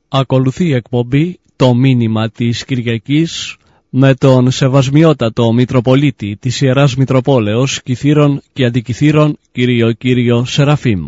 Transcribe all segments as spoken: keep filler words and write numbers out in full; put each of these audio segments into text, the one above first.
Ακολουθεί η εκπομπή «Το μήνυμα της Κυριακής» με τον Σεβασμιότατο Μητροπολίτη της Ιεράς Μητροπόλεως Κιθήρων και Αντικιθήρων κύριο Κύριο Σεραφείμ.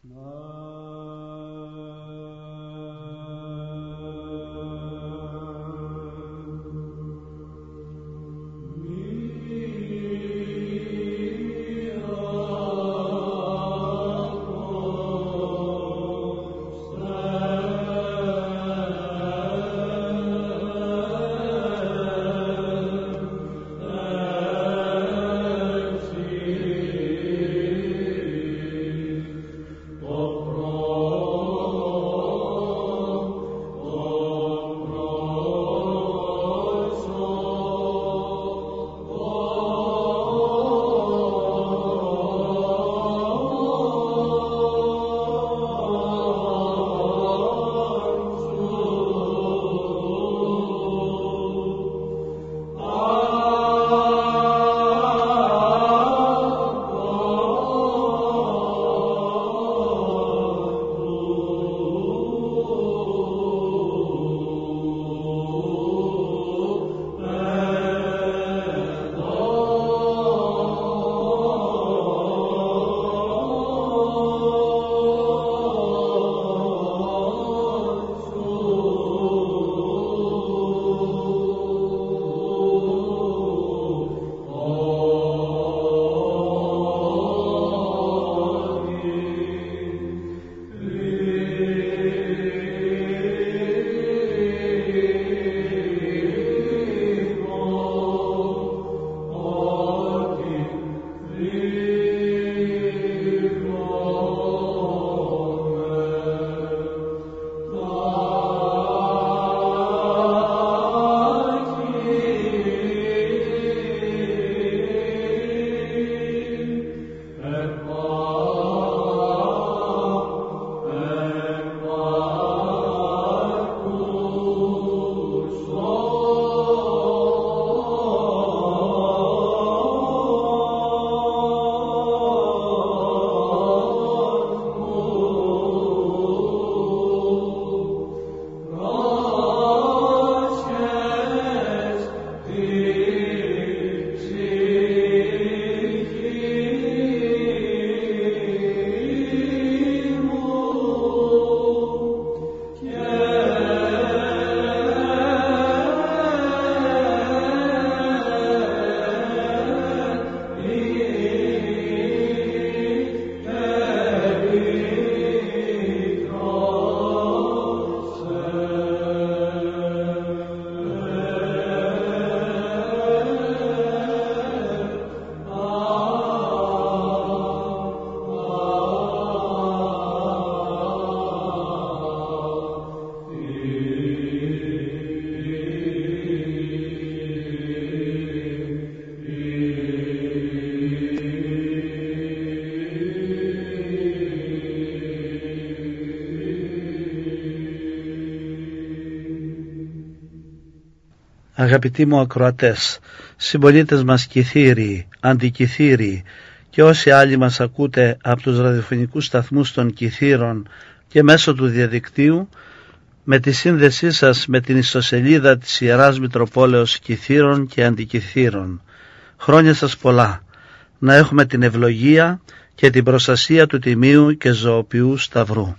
Αγαπητοί μου ακροατές, συμπολίτες μας Κιθύριοι, Αντικιθύριοι και όσοι άλλοι μας ακούτε από τους ραδιοφωνικούς σταθμούς των Κιθύρων και μέσω του διαδικτύου, με τη σύνδεσή σας με την ιστοσελίδα της Ιεράς Μητροπόλεως Κιθύρων και Αντικιθύρων. Χρόνια σας πολλά, να έχουμε την ευλογία και την προστασία του Τιμίου και Ζωοποιού Σταυρού.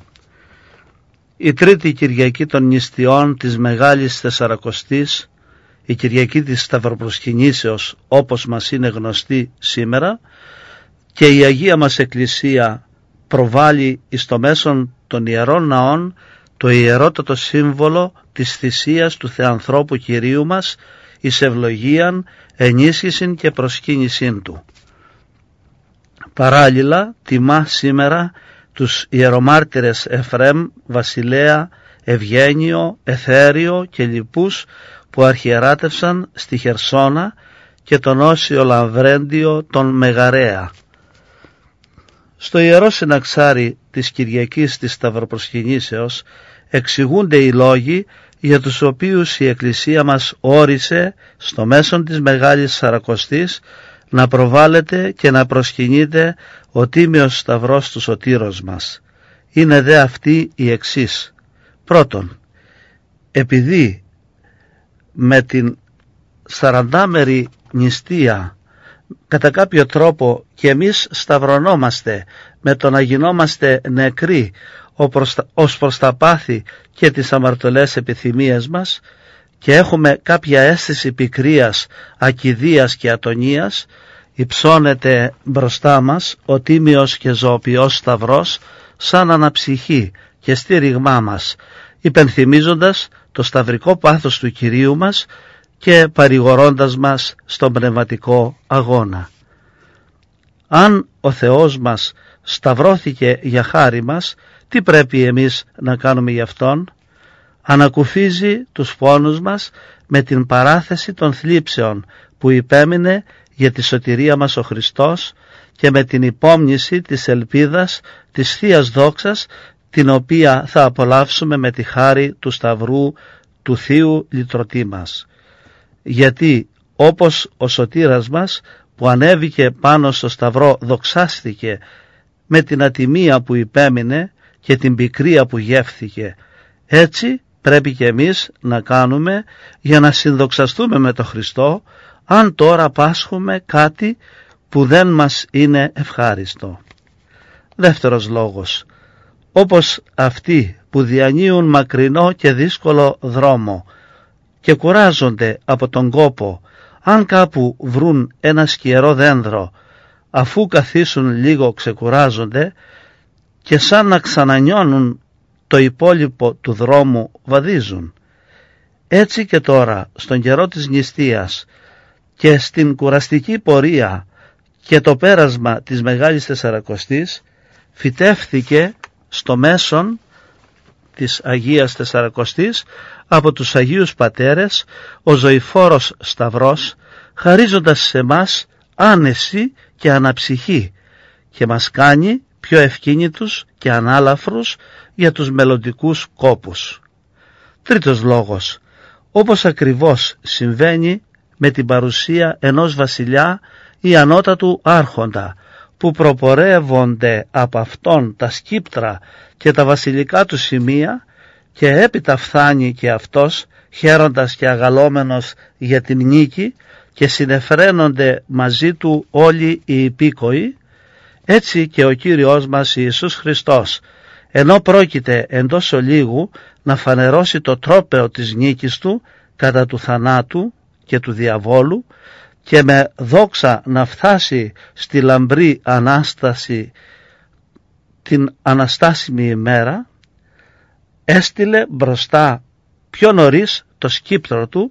Η τρίτη Κυριακή των Νηστιών της Μεγάλης Τεσσαρακοστής, η Κυριακή της Σταυροπροσκυνήσεως όπως μας είναι γνωστή σήμερα, και η Αγία μας Εκκλησία προβάλλει εις το μέσον των Ιερών Ναών το ιερότατο σύμβολο της θυσίας του Θεανθρώπου Κυρίου μας εις ευλογίαν, ενίσχυσιν και προσκύνησιν Του. Παράλληλα τιμά σήμερα τους ιερομάρτυρες Εφραίμ, Βασιλέα, Ευγένιο, Εθέριο και λοιπούς που αρχιεράτευσαν στη Χερσόνα και τον Όσιο Λαβρέντιο τον Μεγαρέα. Στο Ιερό Συναξάρι της Κυριακής της Σταυροπροσκυνήσεως εξηγούνται οι λόγοι για τους οποίους η Εκκλησία μας όρισε στο μέσον της Μεγάλης Σαρακοστής να προβάλλεται και να προσκυνείται ο Τίμιος Σταυρός του Σωτήρος μας. Είναι δε αυτή η εξής. Πρώτον, επειδή με την σαραντάμερη νηστεία κατά κάποιο τρόπο και εμείς σταυρωνόμαστε με το να γινόμαστε νεκροί ως προς τα πάθη και τις αμαρτωλές επιθυμίες μας και έχουμε κάποια αίσθηση πικρίας, ακηδείας και ατονίας, υψώνεται μπροστά μας ο τίμιος και ζωοποιός σταυρός σαν αναψυχή και στήριγμά μας, υπενθυμίζοντας το σταυρικό πάθος του Κυρίου μας και παρηγορώντας μας στον πνευματικό αγώνα. Αν ο Θεός μας σταυρώθηκε για χάρη μας, τι πρέπει εμείς να κάνουμε γι' Αυτόν? Ανακουφίζει τους πόνους μας με την παράθεση των θλίψεων που υπέμεινε για τη σωτηρία μας ο Χριστός και με την υπόμνηση της ελπίδας της Θείας Δόξας, την οποία θα απολαύσουμε με τη χάρη του Σταυρού του Θείου Λυτρωτή μας. Γιατί όπως ο σωτήρας μας που ανέβηκε πάνω στο Σταυρό δοξάστηκε με την ατιμία που υπέμεινε και την πικρία που γεύθηκε, έτσι πρέπει και εμείς να κάνουμε για να συνδοξαστούμε με τον Χριστό, αν τώρα πάσχουμε κάτι που δεν μας είναι ευχάριστο. Δεύτερος λόγος, όπως αυτοί που διανύουν μακρινό και δύσκολο δρόμο και κουράζονται από τον κόπο, αν κάπου βρουν ένα σκιερό δένδρο, αφού καθίσουν λίγο ξεκουράζονται και σαν να ξανανιώνουν το υπόλοιπο του δρόμου βαδίζουν. Έτσι και τώρα στον καιρό της νηστείας και στην κουραστική πορεία και το πέρασμα της Μεγάλης Τεσσαρακοστής φυτεύθηκε στο μέσον της Αγίας Τεσσαρακοστής από τους Αγίους Πατέρες ο ζωηφόρος Σταυρός, χαρίζοντας σε μας άνεση και αναψυχή και μας κάνει πιο ευκίνητους και ανάλαφρους για τους μελλοντικούς κόπους. Τρίτος λόγος, όπως ακριβώς συμβαίνει με την παρουσία ενός βασιλιά ή ανώτατου άρχοντα που προπορεύονται από αυτόν τα σκύπτρα και τα βασιλικά του σημεία και έπειτα φθάνει και αυτός χαίροντας και αγαλόμενος για την νίκη και συνεφραίνονται μαζί του όλοι οι υπήκοοι, έτσι και ο Κύριος μας Ιησούς Χριστός, ενώ πρόκειται εντός ολίγου να φανερώσει το τρόπαιο της νίκης του κατά του θανάτου και του διαβόλου και με δόξα να φτάσει στη λαμπρή Ανάσταση την Αναστάσιμη ημέρα, έστειλε μπροστά πιο νωρίς το σκύπτρο του,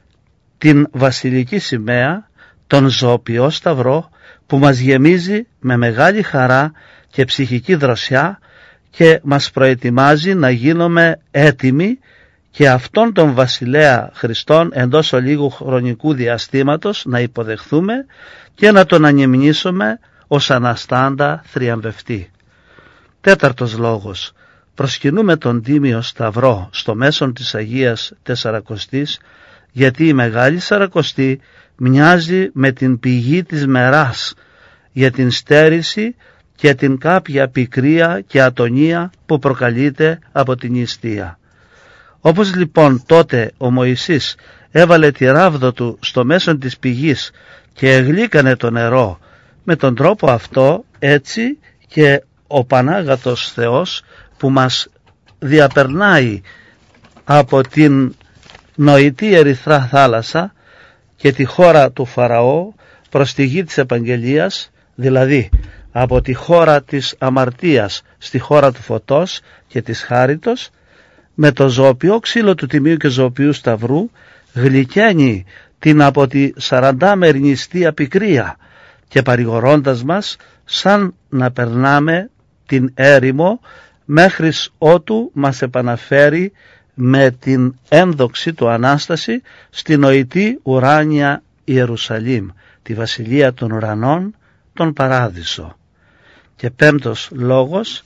την βασιλική σημαία, τον ζωοποιό Σταυρό που μας γεμίζει με μεγάλη χαρά και ψυχική δροσιά και μας προετοιμάζει να γίνουμε έτοιμοι και αυτόν τον βασιλέα Χριστόν εντός ολίγου χρονικού διαστήματος να υποδεχθούμε και να τον ανυμνήσουμε ως αναστάντα θριαμβευτή. Τέταρτος λόγος, προσκυνούμε τον Τίμιο Σταυρό στο μέσον της Αγίας Τεσσαρακοστής, γιατί η Μεγάλη Σαρακοστή μοιάζει με την πηγή της μεράς για την στέρηση και την κάποια πικρία και ατονία που προκαλείται από την νηστεία. Όπως λοιπόν τότε ο Μωυσής έβαλε τη ράβδο του στο μέσον της πηγής και εγλίκανε το νερό, με τον τρόπο αυτό έτσι και ο Πανάγατος Θεός που μας διαπερνάει από την νοητή ερυθρά θάλασσα και τη χώρα του Φαραώ προς τη γη της Επαγγελίας, δηλαδή από τη χώρα της αμαρτίας στη χώρα του φωτός και της χάριτος, με το ζωοποιό ξύλο του Τιμίου και ζωοποιού Σταυρού γλυκαίνει την από τη σαραντάμερη νηστεία πικρία και παρηγορώντας μας σαν να περνάμε την έρημο μέχρις ότου μας επαναφέρει με την ένδοξη του Ανάσταση στην νοητή ουράνια Ιερουσαλήμ, τη βασιλεία των ουρανών, τον παράδεισο. Και πέμπτος λόγος,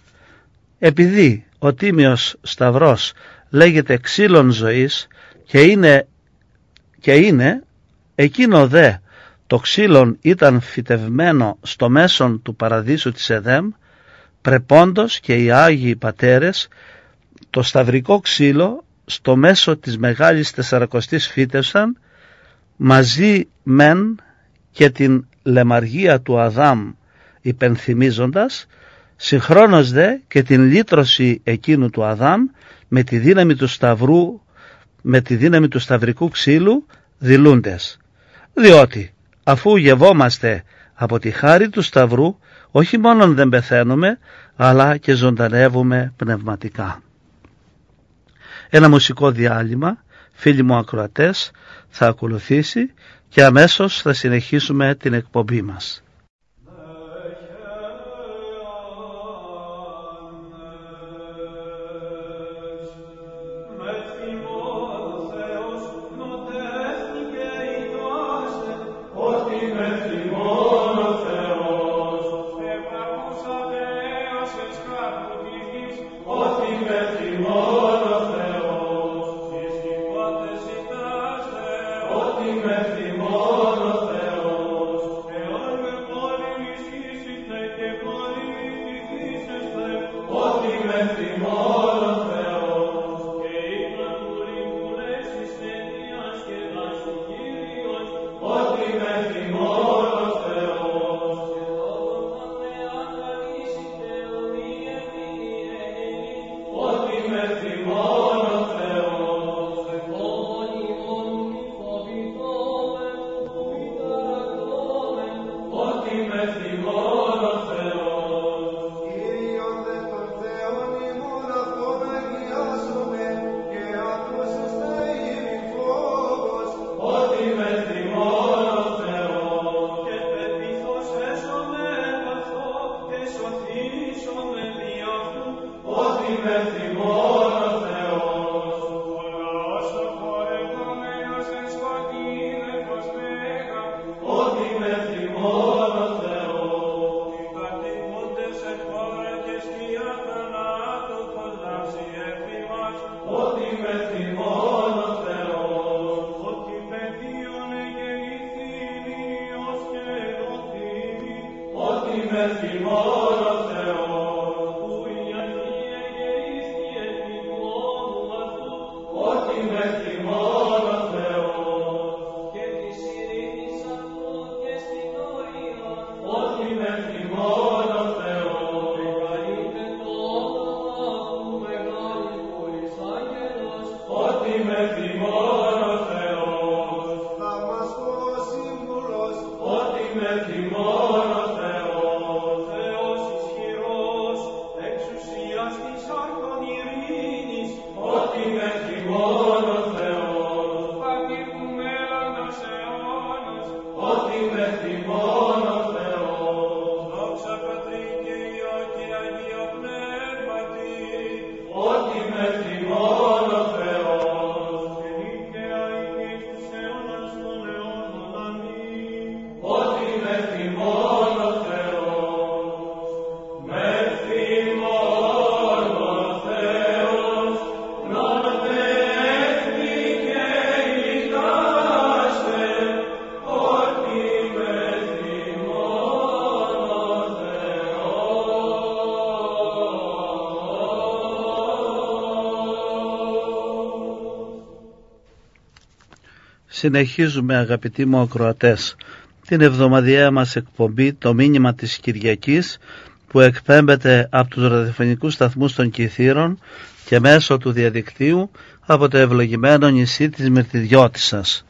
επειδή ο Τίμιος Σταυρός λέγεται ξύλων ζωής και είναι, και είναι εκείνο δε το ξύλον ήταν φυτευμένο στο μέσον του παραδείσου της Εδέμ, πρεπόντος και οι Άγιοι Πατέρες το σταυρικό ξύλο στο μέσο της Μεγάλης Τεσσαρακοστής φύτευσαν, μαζί μεν και την λεμαργία του Αδάμ υπενθυμίζοντας, συγχρόνως δε και την λύτρωση εκείνου του Αδάμ με τη δύναμη του σταυρού, με τη δύναμη του σταυρικού ξύλου δηλούντες. Διότι αφού γευόμαστε από τη χάρη του σταυρού, όχι μόνον δεν πεθαίνουμε, αλλά και ζωντανεύουμε πνευματικά. Ένα μουσικό διάλειμμα, φίλοι μου ακροατές, θα ακολουθήσει και αμέσως θα συνεχίσουμε την εκπομπή μας. Συνεχίζουμε, αγαπητοί μου ακροατές, την εβδομαδιαία μας εκπομπή, το μήνυμα της Κυριακής, που εκπέμπεται από τους ραδιοφωνικούς σταθμούς των Κιθήρων και μέσω του διαδικτύου από το ευλογημένο νησί της Μυρτιδιώτισσας.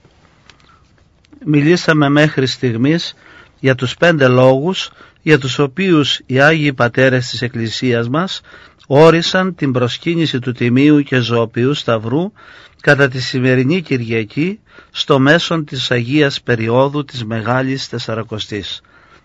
Μιλήσαμε μέχρι στιγμής για τους πέντε λόγους για τους οποίους οι Άγιοι Πατέρες της Εκκλησίας μας όρισαν την προσκύνηση του Τιμίου και Ζωοποιού Σταυρού κατά τη σημερινή Κυριακή στο μέσον της Αγίας Περιόδου της Μεγάλης Τεσσαρακοστής.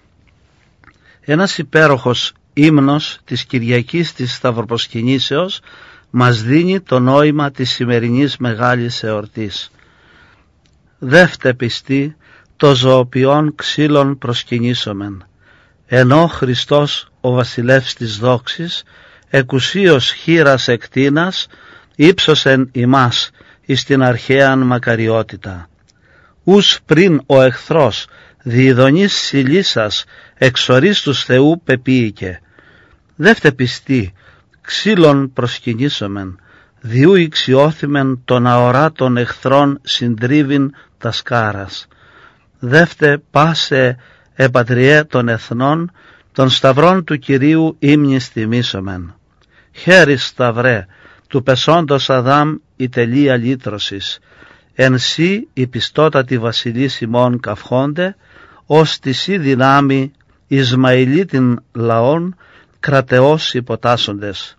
Ένας υπέροχος ύμνος της Κυριακής της Σταυροπροσκυνήσεως μας δίνει το νόημα της σημερινής Μεγάλης Εορτής. Δεύτε πιστοί το ζωοποιών ξύλων προσκυνήσομεν, ενώ Χριστός ο βασιλεύς της δόξης εκουσίως χείρας εκτείνας ύψωσεν ημάς εις την αρχαίαν μακαριότητα. Ους πριν ο εχθρός διειδονής σιλήσας εξορίστους Θεού πεποίηκε. Δεύτε πιστοί ξύλων προσκυνήσομεν, διού ηξιώθημεν των αοράτων εχθρών συντρίβην τα σκάρας. Δεύτε πάσε επατριέ των εθνών, των σταυρών του Κυρίου ύμνης τιμήσομεν. Χέρις σταυρέ, του πεσόντος Αδάμ η τελεία λύτρωσης, εν σύ η πιστότατη βασιλής ημών καυχόνται, ως τη σύ δυνάμει Ισμαηλίτην λαών κρατεώς υποτάσσοντες.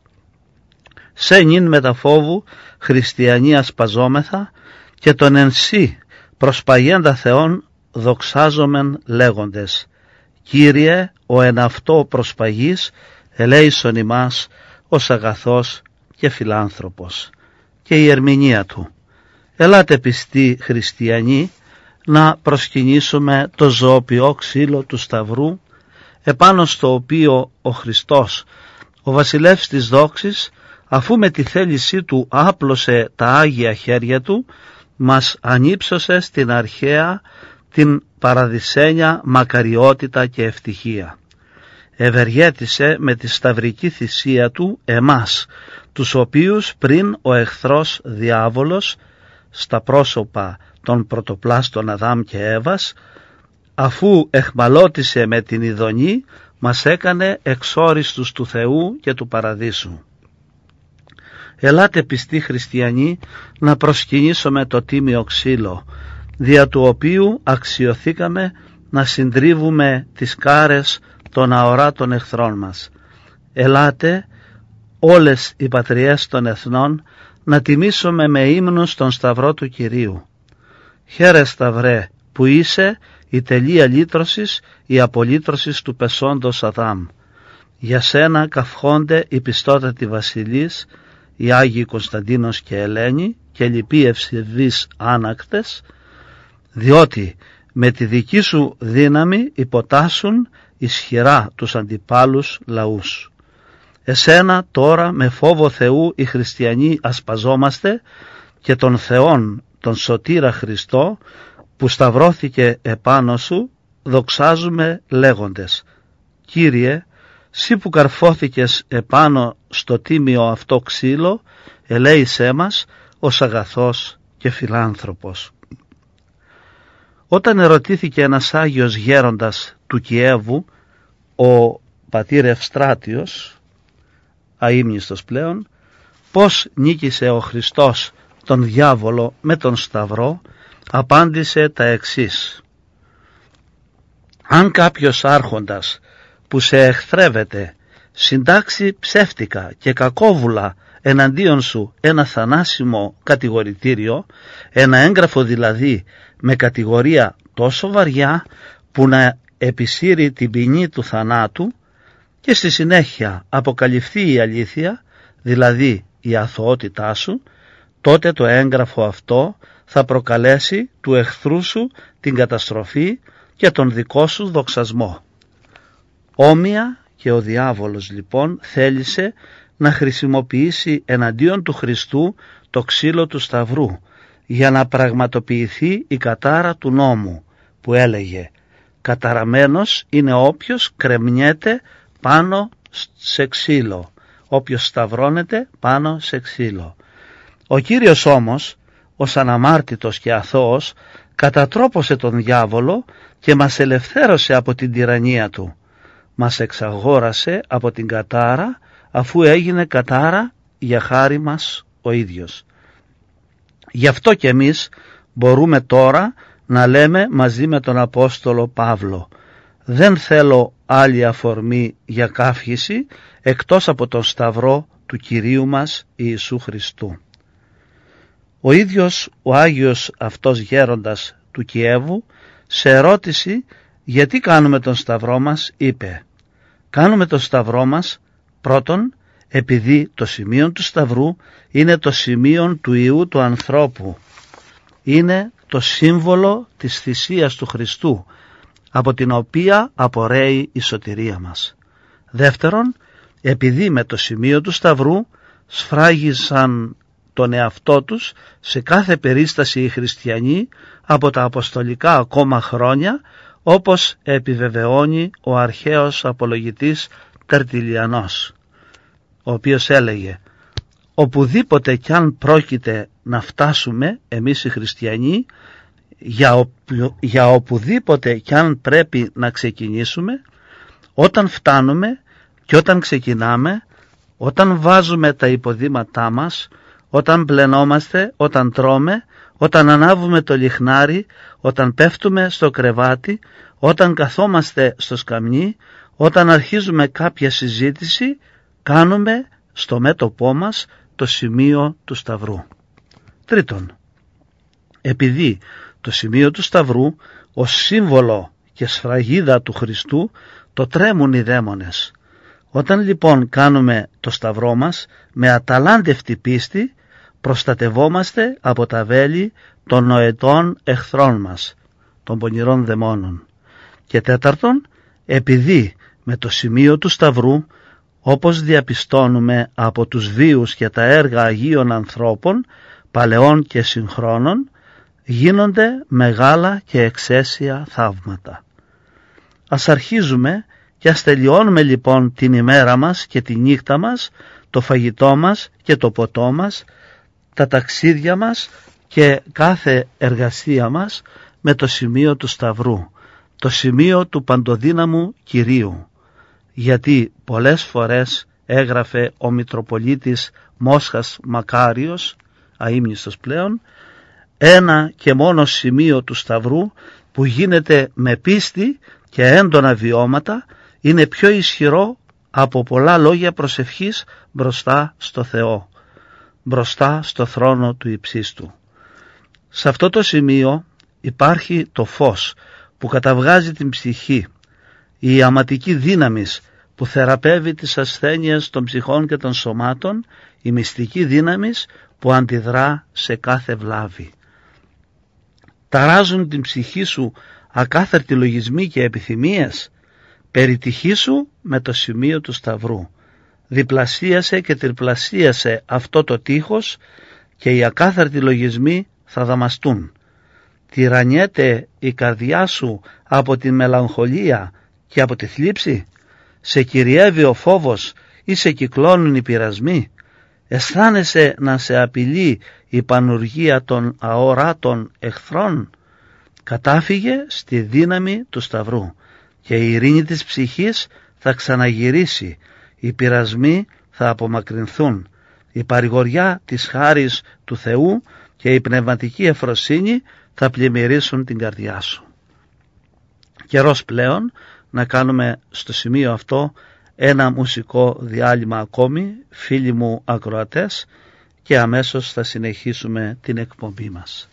Σε νυν μεταφόβου χριστιανοί ασπαζόμεθα και τον εν σύ προσπαγέντα Θεόν δοξάζομεν λέγοντες. Κύριε, ο εν αυτό προσπαγής ελέησον ημάς ως αγαθός και φιλάνθρωπος. Και η ερμηνεία του. Ελάτε πιστοί χριστιανοί να προσκυνήσουμε το ζωοποιό ξύλο του Σταυρού, επάνω στο οποίο ο Χριστός, ο βασιλεύς της δόξης, αφού με τη θέλησή του άπλωσε τα Άγια χέρια του, μας ανύψωσε στην αρχαία την παραδεισένια μακαριότητα και ευτυχία. Ευεργέτησε με τη σταυρική θυσία του εμάς, τους οποίους πριν ο εχθρός διάβολος, στα πρόσωπα των πρωτοπλάστων Αδάμ και Εύας, αφού εχμαλώτησε με την ειδονή, μας έκανε εξόριστους του Θεού και του Παραδείσου. Ελάτε πιστοί χριστιανοί να προσκυνήσουμε το τίμιο ξύλο, δια του οποίου αξιωθήκαμε να συντρίβουμε τις κάρες των αοράτων εχθρών μας. Ελάτε όλες οι πατριές των εθνών να τιμήσουμε με ύμνους τον Σταυρό του Κυρίου. Χαίρε Σταυρέ, που είσαι η τελεία λύτρωσης, η απολύτρωσης του πεσόντος Αδάμ. Για σένα καυχόνται οι πιστότατοι βασιλείς, οι Άγιοι Κωνσταντίνος και Ελένη και λοιποί ευσεβείς άνακτες, διότι με τη δική σου δύναμη υποτάσσουν ισχυρά τους αντιπάλους λαούς. Εσένα τώρα με φόβο Θεού οι χριστιανοί ασπαζόμαστε και τον Θεόν, τον Σωτήρα Χριστό, που σταυρώθηκε επάνω σου, δοξάζουμε λέγοντες. Κύριε, σύ που καρφώθηκες επάνω στο τίμιο αυτό ξύλο, ελέησέ μας ως αγαθός και φιλάνθρωπος. Όταν ερωτήθηκε ένας Άγιος γέροντας του Κιέβου, ο πατήρ Ευστράτιος, αείμνηστος πλέον, πώς νίκησε ο Χριστός τον διάβολο με τον Σταυρό, απάντησε τα εξής. Αν κάποιος άρχοντας που σε εχθρεύεται συντάξει ψεύτικα και κακόβουλα εναντίον σου ένα θανάσιμο κατηγορητήριο, ένα έγγραφο δηλαδή με κατηγορία τόσο βαριά που να επισύρει την ποινή του θανάτου, και στη συνέχεια αποκαλυφθεί η αλήθεια, δηλαδή η αθωότητά σου, τότε το έγγραφο αυτό θα προκαλέσει του εχθρού σου την καταστροφή και τον δικό σου δοξασμό. Όμοια και ο διάβολος λοιπόν θέλησε να χρησιμοποιήσει εναντίον του Χριστού το ξύλο του Σταυρού για να πραγματοποιηθεί η κατάρα του νόμου που έλεγε «Καταραμένος είναι όποιος κρεμνιέται πάνω σε ξύλο, όποιος σταυρώνεται πάνω σε ξύλο». Ο Κύριος όμως, ως αναμάρτητος και αθώος, κατατρόπωσε τον διάβολο και μας ελευθέρωσε από την τυραννία του. Μας εξαγόρασε από την κατάρα, αφού έγινε κατάρα για χάρη μας ο ίδιος. Γι' αυτό και εμείς μπορούμε τώρα να λέμε μαζί με τον Απόστολο Παύλο «Δεν θέλω άλλη αφορμή για καύχηση εκτός από τον Σταυρό του Κυρίου μας Ιησού Χριστού». Ο ίδιος ο Άγιος αυτός γέροντας του Κιέβου σε ερώτηση γιατί κάνουμε τον Σταυρό μας είπε «Κάνουμε τον Σταυρό μας πρώτον επειδή το σημείο του Σταυρού είναι το σημείο του Ιού του ανθρώπου, είναι το σύμβολο της θυσίας του Χριστού από την οποία απορρέει η σωτηρία μας. Δεύτερον, επειδή με το σημείο του Σταυρού σφράγισαν τον εαυτό τους σε κάθε περίσταση οι χριστιανοί από τα αποστολικά ακόμα χρόνια, όπως επιβεβαιώνει ο αρχαίος απολογητής Τερτιλιανός, ο οποίος έλεγε οπουδήποτε κι αν πρόκειται να φτάσουμε εμείς οι χριστιανοί, για, ο, για οπουδήποτε κι αν πρέπει να ξεκινήσουμε, όταν φτάνουμε και όταν ξεκινάμε, όταν βάζουμε τα υποδήματά μας, όταν πλενόμαστε, όταν τρώμε, όταν ανάβουμε το λιχνάρι, όταν πέφτουμε στο κρεβάτι, όταν καθόμαστε στο σκαμνί, όταν αρχίζουμε κάποια συζήτηση, κάνουμε στο μέτωπό μας το σημείο του Σταυρού. Τρίτον, επειδή το σημείο του Σταυρού ως σύμβολο και σφραγίδα του Χριστού το τρέμουν οι δαίμονες. Όταν λοιπόν κάνουμε το Σταυρό μας με αταλάντευτη πίστη, προστατευόμαστε από τα βέλη των νοετών εχθρών μας, των πονηρών δαιμόνων. Και τέταρτον, επειδή με το σημείο του Σταυρού, όπως διαπιστώνουμε από τους βίους και τα έργα Αγίων ανθρώπων, παλαιών και συγχρόνων, γίνονται μεγάλα και εξαίσια θαύματα. Ας αρχίζουμε και ας τελειώνουμε λοιπόν την ημέρα μας και τη νύχτα μας, το φαγητό μας και το ποτό μας, τα ταξίδια μας και κάθε εργασία μας με το σημείο του Σταυρού, το σημείο του παντοδύναμου Κυρίου. Γιατί πολλές φορές έγραφε ο Μητροπολίτης Μόσχας Μακάριος, αείμνηστος πλέον, ένα και μόνο σημείο του Σταυρού που γίνεται με πίστη και έντονα βιώματα είναι πιο ισχυρό από πολλά λόγια προσευχής μπροστά στο Θεό, μπροστά στο θρόνο του υψίστου. Σε αυτό το σημείο υπάρχει το φως που καταβγάζει την ψυχή, η ιαματική δύναμης που θεραπεύει τις ασθένειες των ψυχών και των σωμάτων, η μυστική δύναμης που αντιδρά σε κάθε βλάβη. Ταράζουν την ψυχή σου ακάθαρτοι λογισμοί και επιθυμίες, περιτυχήσου με το σημείο του Σταυρού. Διπλασίασε και τριπλασίασε αυτό το τείχος και οι ακάθαρτοι λογισμοί θα δαμαστούν. Τυραννιέται η καρδιά σου από τη μελαγχολία και από τη θλίψη, σε κυριεύει ο φόβος ή σε κυκλώνουν οι πειρασμοί, αισθάνεσαι να σε απειλεί η πανουργία των αοράτων εχθρών. Κατάφυγε στη δύναμη του Σταυρού και η ειρήνη της ψυχής θα ξαναγυρίσει, οι πειρασμοί θα απομακρυνθούν, η παρηγοριά της χάρης του Θεού και η πνευματική ευφροσύνη θα πλημμυρίσουν την καρδιά σου. Καιρός πλέον να κάνουμε στο σημείο αυτό ένα μουσικό διάλειμμα ακόμη, φίλοι μου ακροατές, και αμέσως θα συνεχίσουμε την εκπομπή μας.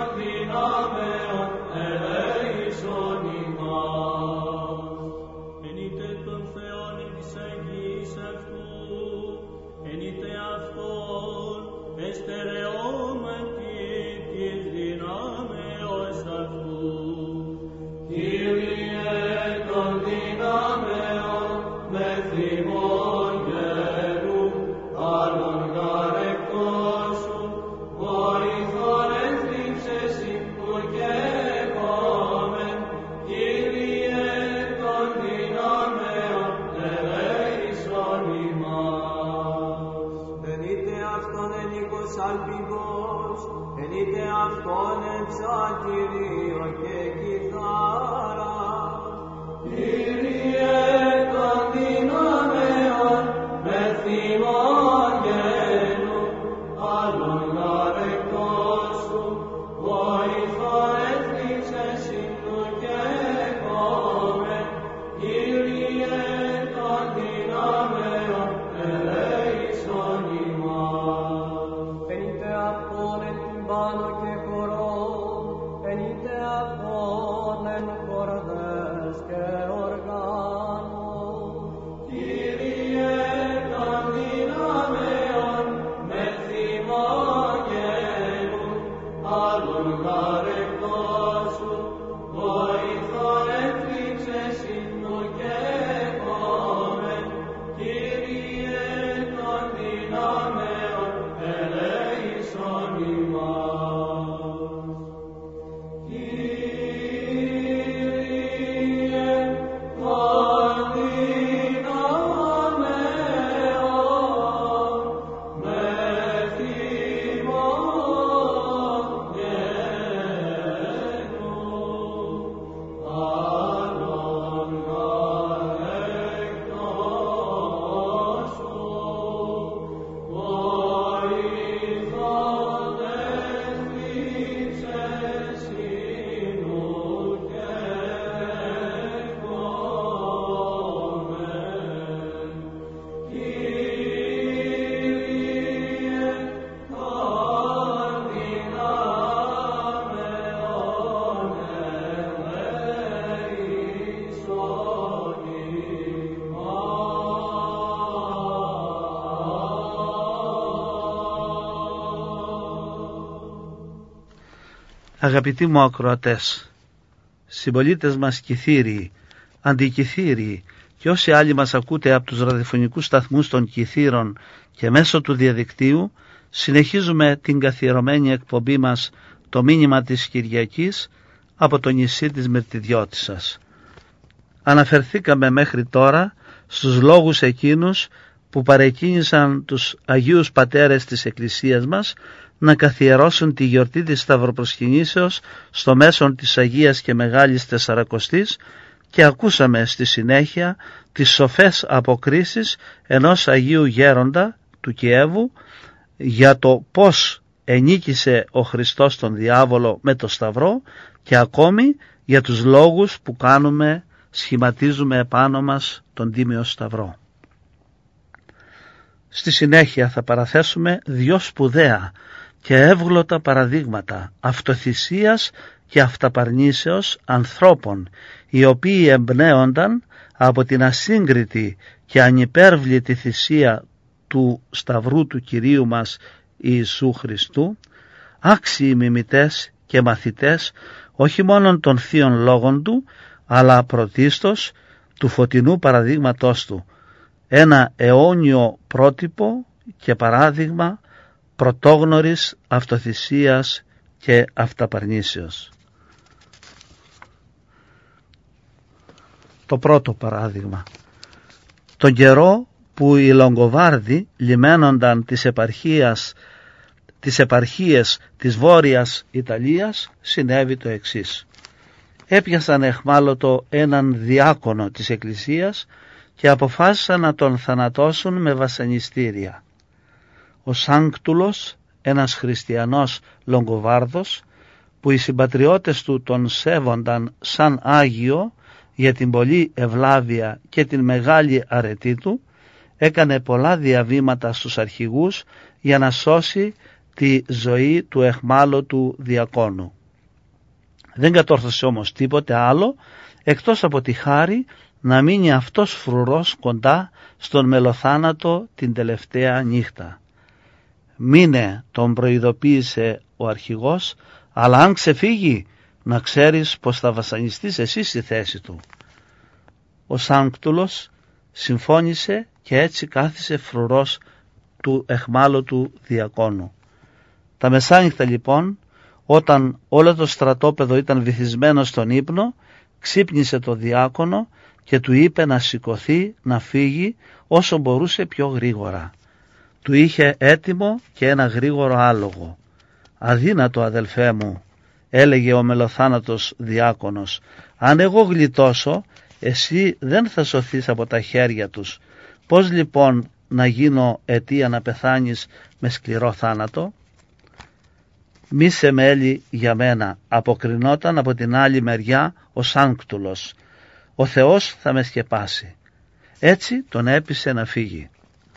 In Αγαπητοί μου ακροατές, συμπολίτες μας Κιθύριοι, αντικιθύριοι και όσοι άλλοι μας ακούτε από τους ραδιοφωνικούς σταθμούς των Κιθύρων και μέσω του διαδικτύου, συνεχίζουμε την καθιερωμένη εκπομπή μας «Το μήνυμα της Κυριακής» από το νησί της Μυρτιδιώτισσας. Αναφερθήκαμε μέχρι τώρα στους λόγους εκείνους που παρεκκίνησαν τους Αγίους Πατέρες της Εκκλησίας μας να καθιερώσουν τη γιορτή της Σταυροπροσκυνήσεως στο μέσον της Αγίας και Μεγάλης Τεσσαρακοστής και ακούσαμε στη συνέχεια τις σοφές αποκρίσεις ενός Αγίου Γέροντα του Κιέβου για το πώς ενίκησε ο Χριστός τον διάβολο με το Σταυρό και ακόμη για τους λόγους που κάνουμε, σχηματίζουμε επάνω μας τον Τίμιο Σταυρό. Στη συνέχεια θα παραθέσουμε δύο σπουδαία και εύγλωτα παραδείγματα αυτοθυσίας και αυταπαρνήσεως ανθρώπων, οι οποίοι εμπνέονταν από την ασύγκριτη και ανυπέρβλητη θυσία του Σταυρού του Κυρίου μας Ιησού Χριστού, άξιοι μιμητές και μαθητές όχι μόνον των θείων λόγων του, αλλά πρωτίστως του φωτεινού παραδείγματός του, ένα αιώνιο πρότυπο και παράδειγμα πρωτόγνωρης αυτοθυσίας και αυταπαρνήσεως. Το πρώτο παράδειγμα. Τον καιρό που οι Λογκοβάρδοι λιμένονταν της επαρχίας, τις επαρχίες της Βόρειας Ιταλίας, συνέβη το εξής. Έπιασαν εχμάλωτο έναν διάκονο της Εκκλησίας και αποφάσισαν να τον θανατώσουν με βασανιστήρια. Ο Σάνκτουλος, ένας χριστιανός Λογκοβάρδος, που οι συμπατριώτες του τον σέβονταν σαν Άγιο για την πολλή ευλάβεια και την μεγάλη αρετή του, έκανε πολλά διαβήματα στους αρχηγούς για να σώσει τη ζωή του εχμάλωτου διακόνου. Δεν κατόρθωσε όμως τίποτε άλλο εκτός από τη χάρη να μείνει αυτός φρουρός κοντά στον μελοθάνατο την τελευταία νύχτα. «Μείνε», τον προειδοποίησε ο αρχηγός, «αλλά αν ξεφύγει να ξέρεις πως θα βασανιστείς εσύ στη θέση του». Ο Σάνκτουλος συμφώνησε και έτσι κάθισε φρουρός του εχμάλωτου διακόνου. Τα μεσάνυχτα λοιπόν, όταν όλο το στρατόπεδο ήταν βυθισμένο στον ύπνο, ξύπνησε το διάκονο και του είπε να σηκωθεί, να φύγει όσο μπορούσε πιο γρήγορα. Του είχε έτοιμο και ένα γρήγορο άλογο. «Αδύνατο, αδελφέ μου», έλεγε ο μελοθάνατος διάκονος, «αν εγώ γλιτώσω, εσύ δεν θα σωθείς από τα χέρια τους. Πώς λοιπόν να γίνω αιτία να πεθάνεις με σκληρό θάνατο?» «Μη σε μέλει για μένα», αποκρινόταν από την άλλη μεριά ο Σάνκτουλος, «ο Θεός θα με σκεπάσει». Έτσι τον έπεισε να φύγει.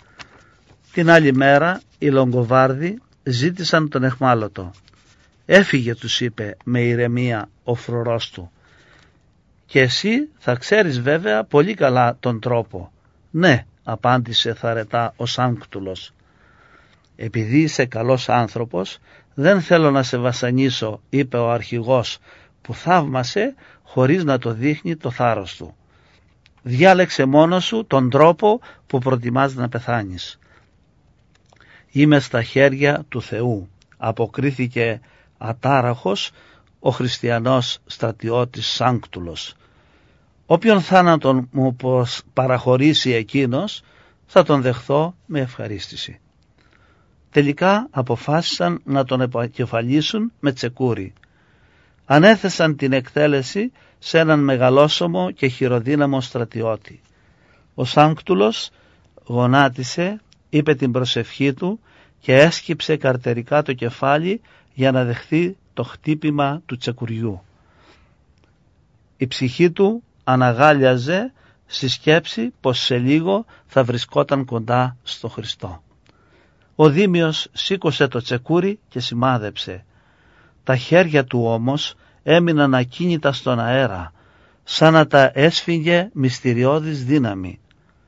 Την άλλη μέρα οι Λογκοβάρδοι ζήτησαν τον εχμάλωτο. «Έφυγε», τους είπε με ηρεμία ο φρουρός του, «και εσύ θα ξέρεις βέβαια πολύ καλά τον τρόπο». «Ναι», απάντησε θαρετά ο Σάνκτουλος, «επειδή είσαι καλός άνθρωπος δεν θέλω να σε βασανίσω», είπε ο αρχηγός, που θαύμασε χωρίς να το δείχνει το θάρρος του. «Διάλεξε μόνος σου τον τρόπο που προτιμάς να πεθάνεις». «Είμαι στα χέρια του Θεού», αποκρίθηκε ατάραχος ο χριστιανός στρατιώτης Σάνκτουλος. «Όποιον θάνατον μου παραχωρήσει εκείνος θα τον δεχθώ με ευχαρίστηση». Τελικά αποφάσισαν να τον επακεφαλίσουν με τσεκούρι. Ανέθεσαν την εκτέλεση σε έναν μεγαλόσωμο και χειροδύναμο στρατιώτη. Ο Σάνκτουλος γονάτισε, είπε την προσευχή του και έσκυψε καρτερικά το κεφάλι για να δεχθεί το χτύπημα του τσεκουριού. Η ψυχή του αναγάλιαζε στη σκέψη πως σε λίγο θα βρισκόταν κοντά στο Χριστό. Ο Δήμιος σήκωσε το τσεκούρι και σημάδεψε. Τα χέρια του όμως έμειναν ακίνητα στον αέρα, σαν να τα έσφυγε μυστηριώδης δύναμη.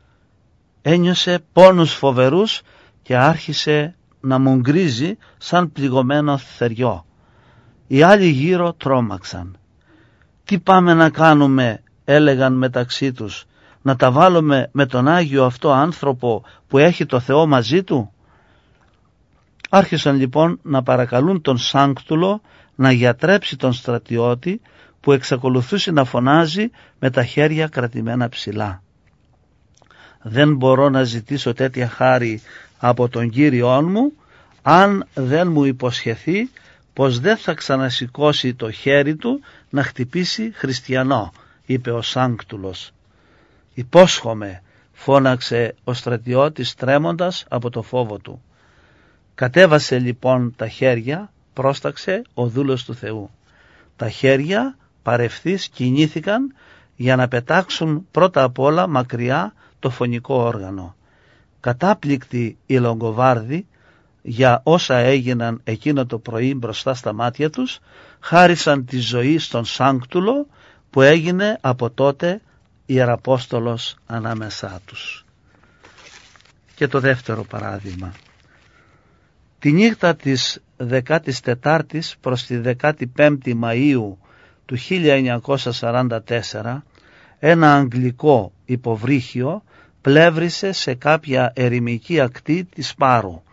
Ένιωσε πόνους φοβερούς και άρχισε να μουγκρίζει σαν πληγωμένο θεριό. Οι άλλοι γύρω τρόμαξαν. «Τι πάμε να κάνουμε», έλεγαν μεταξύ τους, «να τα βάλουμε με τον Άγιο αυτό άνθρωπο που έχει το Θεό μαζί του?» Άρχισαν λοιπόν να παρακαλούν τον Σάνκτουλο να γιατρέψει τον στρατιώτη που εξακολουθούσε να φωνάζει με τα χέρια κρατημένα ψηλά. «Δεν μπορώ να ζητήσω τέτοια χάρη από τον Κύριόν μου αν δεν μου υποσχεθεί πως δεν θα ξανασηκώσει το χέρι του να χτυπήσει χριστιανό», είπε ο Σάνκτουλος. «Υπόσχομαι», φώναξε ο στρατιώτης τρέμοντας από το φόβο του. Κατέβασε λοιπόν τα χέρια, πρόσταξε ο δούλος του Θεού. Τα χέρια παρευθείς κινήθηκαν για να πετάξουν πρώτα απ' όλα μακριά το φωνικό όργανο. Κατάπληκτοι οι Λογκοβάρδοι για όσα έγιναν εκείνο το πρωί μπροστά στα μάτια τους, χάρισαν τη ζωή στον Σάνκτουλο που έγινε από τότε ιεραπόστολος ανάμεσά τους. Και το δεύτερο παράδειγμα. Τη νύχτα της δεκάτης τετάρτης προς τη δεκάτη πέμπτη Μαΐου του χίλια εννιακόσια σαράντα τέσσερα, ένα αγγλικό υποβρύχιο πλεύρισε σε κάποια ερημική ακτή της Πάρου.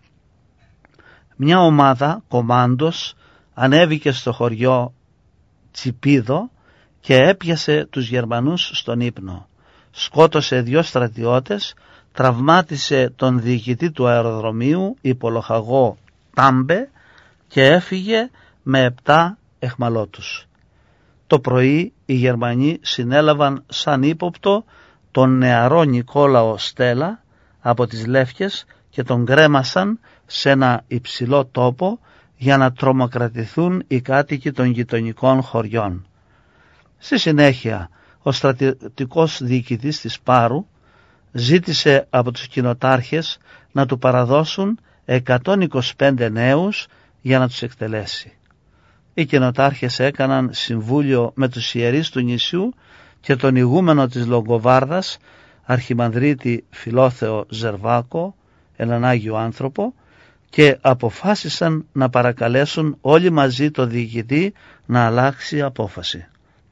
Μια ομάδα κομάντος ανέβηκε στο χωριό Τσιπίδο και έπιασε τους Γερμανούς στον ύπνο. Σκότωσε δύο στρατιώτες, τραυμάτισε τον διοικητή του αεροδρομίου υπολοχαγό Τάμπε και έφυγε με επτά εχμαλώτους. Το πρωί οι Γερμανοί συνέλαβαν σαν ύποπτο τον νεαρό Νικόλαο Στέλλα από τις Λεύκες και τον κρέμασαν σε ένα υψηλό τόπο για να τρομοκρατηθούν οι κάτοικοι των γειτονικών χωριών. Στη συνέχεια ο στρατιωτικός διοικητής της Πάρου ζήτησε από τους κοινοτάρχες να του παραδώσουν εκατόν είκοσι πέντε νέους για να τους εκτελέσει. Οι κοινοτάρχες έκαναν συμβούλιο με τους ιερείς του νησιού και τον ηγούμενο της Λογκοβάρδας, αρχιμανδρίτη Φιλόθεο Ζερβάκο, έναν Άγιο άνθρωπο, και αποφάσισαν να παρακαλέσουν όλοι μαζί το διοικητή να αλλάξει απόφαση.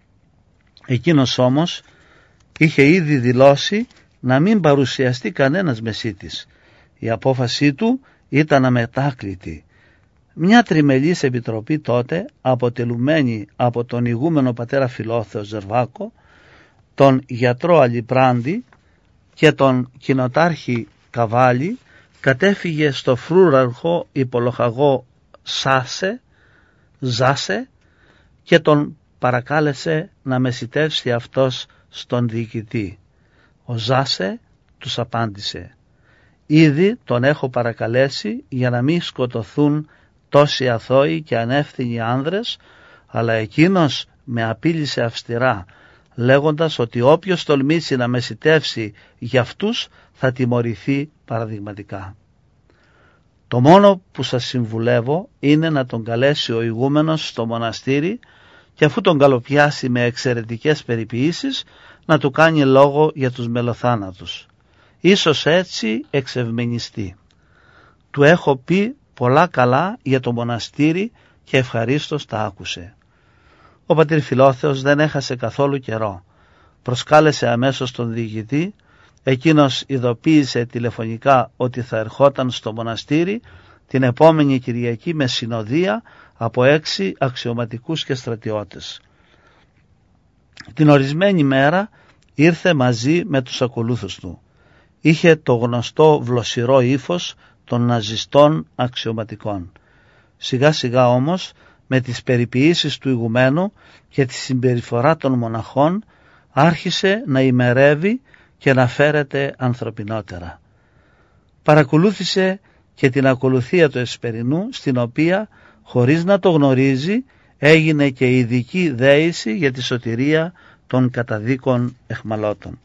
Εκείνος όμως είχε ήδη δηλώσει να μην παρουσιαστεί κανένας μεσίτης. Η απόφασή του ήταν αμετάκλητη. Μια τριμελής επιτροπή τότε, αποτελουμένη από τον ηγούμενο πατέρα Φιλόθεο Ζερβάκο, τον γιατρό Αλιπράντη και τον κοινοτάρχη Καβάλη, κατέφυγε στο φρούραρχο υπολοχαγό Σάσε, Ζάσε και τον παρακάλεσε να μεσιτεύσει αυτός στον διοικητή. Ο Ζάσε τους απάντησε: «Ήδη τον έχω παρακαλέσει για να μην σκοτωθούν τόσοι αθώοι και ανεύθυνοι άνδρες, αλλά εκείνος με απείλησε αυστηρά, λέγοντας ότι όποιος τολμήσει να μεσιτεύσει για αυτούς θα τιμωρηθεί παραδειγματικά. Το μόνο που σας συμβουλεύω είναι να τον καλέσει ο ηγούμενος στο μοναστήρι και αφού τον καλοπιάσει με εξαιρετικές περιποιήσεις να του κάνει λόγο για τους μελοθάνατους. Ίσως έτσι εξευμενιστεί. Του έχω πει πολλά καλά για το μοναστήρι και ευχαρίστως τα άκουσε». Ο πατήρ Φιλόθεος δεν έχασε καθόλου καιρό. Προσκάλεσε αμέσως τον διοικητή, εκείνος ειδοποίησε τηλεφωνικά ότι θα ερχόταν στο μοναστήρι την επόμενη Κυριακή με συνοδεία από έξι αξιωματικούς και στρατιώτες. Την ορισμένη μέρα ήρθε μαζί με τους ακολούθους του. Είχε το γνωστό βλοσιρό ύφος των ναζιστών αξιωματικών. Σιγά σιγά όμως με τις περιποιήσεις του ηγουμένου και τη συμπεριφορά των μοναχών άρχισε να ημερεύει και να φέρεται ανθρωπινότερα. Παρακολούθησε και την ακολουθία του Εσπερινού, στην οποία χωρίς να το γνωρίζει έγινε και ειδική δέηση για τη σωτηρία των καταδίκων εχμαλώτων.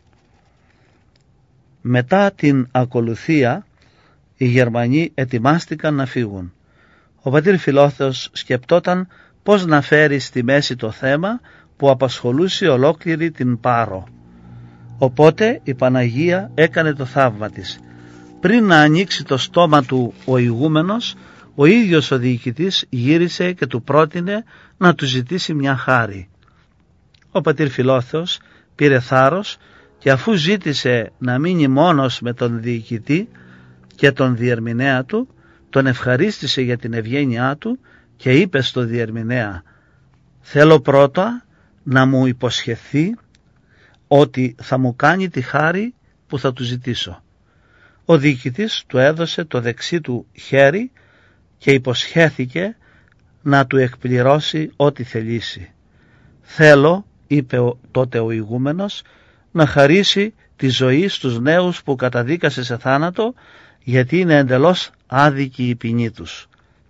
Μετά την ακολουθία οι Γερμανοί ετοιμάστηκαν να φύγουν. Ο πατήρ Φιλόθεος σκεπτόταν πώς να φέρει στη μέση το θέμα που απασχολούσε ολόκληρη την Πάρο. Οπότε η Παναγία έκανε το θαύμα της. Πριν να ανοίξει το στόμα του ο ηγούμενος, ο ίδιος ο διοικητής γύρισε και του πρότεινε να του ζητήσει μια χάρη. Ο πατήρ Φιλόθεος πήρε θάρρος και αφού ζήτησε να μείνει μόνος με τον διοικητή και τον διερμηνέα του, τον ευχαρίστησε για την ευγένειά του και είπε στο διερμηνέα: «Θέλω πρώτα να μου υποσχεθεί ότι θα μου κάνει τη χάρη που θα του ζητήσω». Ο διοικητής του έδωσε το δεξί του χέρι και υποσχέθηκε να του εκπληρώσει ό,τι θελήσει. «Θέλω», είπε τότε ο ηγούμενος, «να χαρίσει τη ζωή στους νέους που καταδίκασε σε θάνατο, γιατί είναι εντελώς άδικη η ποινή τους».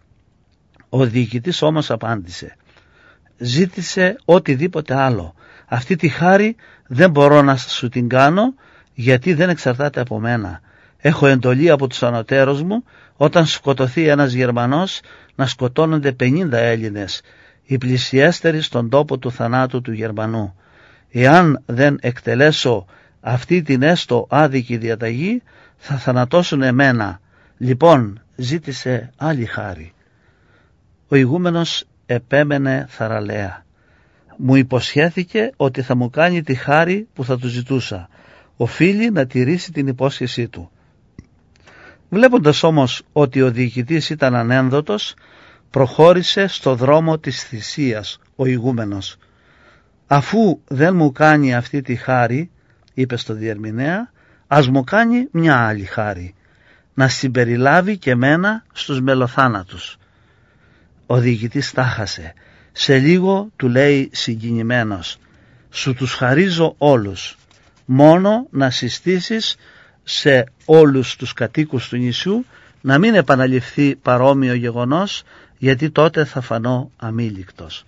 Ο διοικητής όμως απάντησε: «Ζήτησε οτιδήποτε άλλο. Αυτή τη χάρη δεν μπορώ να σου την κάνω, γιατί δεν εξαρτάται από μένα. Έχω εντολή από τους ανωτέρους μου, όταν σκοτωθεί ένας Γερμανός, να σκοτώνονται πενήντα Έλληνες, οι πλησιέστεροι στον τόπο του θανάτου του Γερμανού. Εάν δεν εκτελέσω αυτή την έστω άδικη διαταγή, θα θανατώσουν εμένα. Λοιπόν, ζήτησε άλλη χάρη». Ο ηγούμενος επέμενε θαραλέα. «Μου υποσχέθηκε ότι θα μου κάνει τη χάρη που θα του ζητούσα. Οφείλει να τηρήσει την υπόσχεσή του». Βλέποντας όμως ότι ο διοικητής ήταν ανένδοτος, προχώρησε στο δρόμο της θυσίας ο ηγούμενος. «Αφού δεν μου κάνει αυτή τη χάρη», είπε στο διερμηνέα, «ας μου κάνει μια άλλη χάρη, να συμπεριλάβει και μένα στους μελοθάνατους». Ο διοικητής τάχασε. Σε λίγο του λέει συγκινημένος: «Σου τους χαρίζω όλους, μόνο να συστήσεις σε όλους τους κατοίκους του νησιού να μην επαναληφθεί παρόμοιο γεγονός, γιατί τότε θα φανώ αμήλικτος».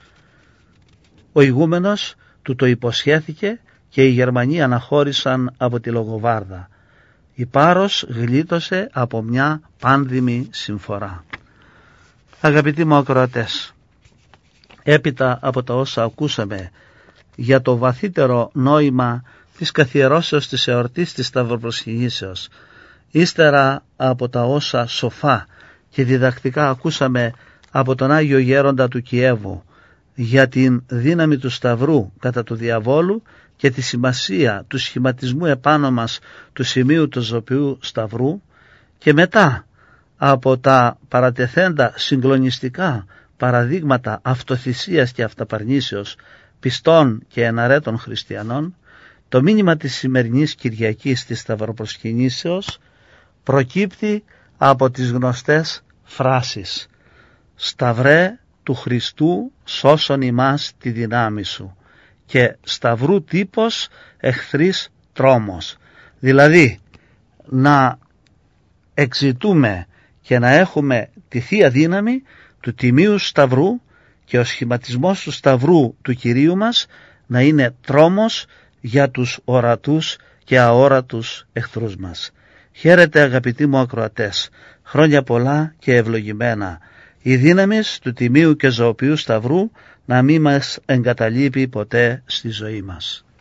Ο ηγούμενος του το υποσχέθηκε και οι Γερμανοί αναχώρησαν από τη Λογοβάρδα. Η Πάρος γλίτωσε από μια πάνδημη συμφορά. Αγαπητοί μου ακροατές, έπειτα από τα όσα ακούσαμε για το βαθύτερο νόημα της καθιερώσεως της εορτής της Σταυροπροσκυνήσεως, ύστερα από τα όσα σοφά και διδακτικά ακούσαμε από τον Άγιο Γέροντα του Κιέβου για την δύναμη του Σταυρού κατά του διαβόλου και τη σημασία του σχηματισμού επάνω μας του σημείου του ζωπιού Σταυρού, και μετά από τα παρατεθέντα συγκλονιστικά παραδείγματα αυτοθυσίας και αυταπαρνήσεως πιστών και εναρέτων χριστιανών, το μήνυμα της σημερινής Κυριακής της Σταυροπροσκυνήσεως προκύπτει από τις γνωστές φράσεις «Σταυρέ του Χριστού σώσον ημάς τη δυνάμει σου» και «Σταυρού τύπος εχθρής τρόμος». Δηλαδή να εξητούμε και να έχουμε τη θεία δύναμη του Τιμίου Σταυρού και ο σχηματισμός του Σταυρού του Κυρίου μας να είναι τρόμος για τους ορατούς και αόρατους εχθρούς μας. Χαίρετε αγαπητοί μου ακροατές, χρόνια πολλά και ευλογημένα. Η δύναμη του Τιμίου και Ζωοποιού Σταυρού να μην μας εγκαταλείπει ποτέ στη ζωή μας.